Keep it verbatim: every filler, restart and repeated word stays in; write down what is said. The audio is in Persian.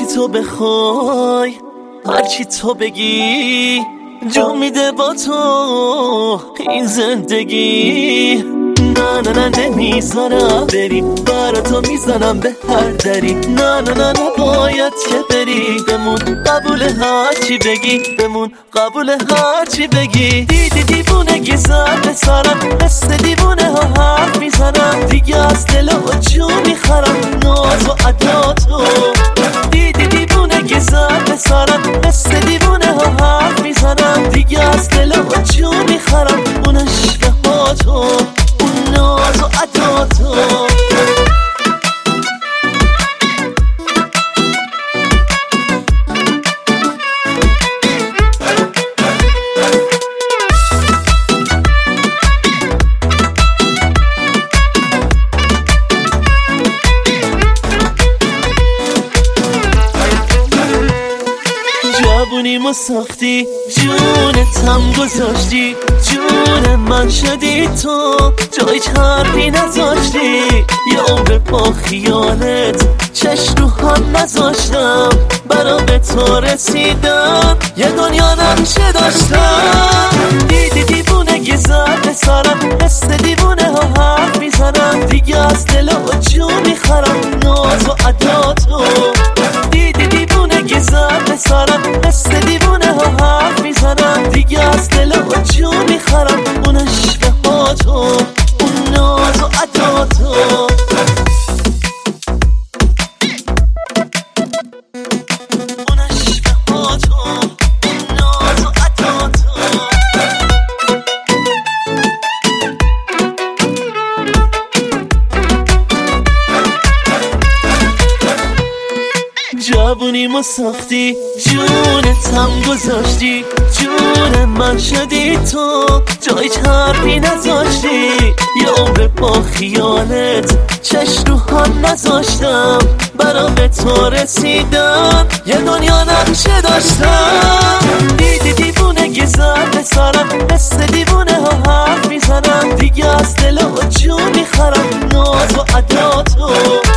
تو بخوای هرچی تو بگی جو میده با تو این زندگی. نه نه نه نمیذارم بری برا تو میزنم به هر دری. نه نه نه نه باید که بری بمون قبول هرچی بگی بمون قبول هرچی بگی. دیدی دیوونگی زد به سرم مثل دیوونه ها حرف میزنم دیگه از دل و جون میخرم ناز و عداتو. دیدی دیوونگی زد به سرم مثل دیوونه ها حرف میزنم دیگه از دل و جون میخرم اون عشق هاتو ناز و عداتو. جوونیمو ساختی جونتم گذاشتی جون من شدی تو جای حرفی نذاشتی. یه عمر با خیالت چشم رو هم نذاشتم برا به تو رسیدم یه دنیا نقشه داشتم. دیدی دیوونگی زد به سرم مثل دیوونه ها حرف میزنم دیگه از دل و جون میخرم ناز و عداتو. دیدی دیوونگی زد به سرم مثل دیوونه ها حرف میزنم دیگه از دل و جون میخرم اون عشق هاتو اون ناز و عداتو. اون عشق هاتو اون ناز و عداتو. جوونیمو ساختی جونتم گذاشتی جون من شدی تو جای حرفی نذاشتی. یه عمر با خیالت چشم رو هم نذاشتم برا به تو رسیدم یه دنیا نقشه داشتم. دیدی دیوونگی زد به سرم مثل دیوونه ها حرف میزنم دیگه از دل و جون میخرم ناز و عداتو.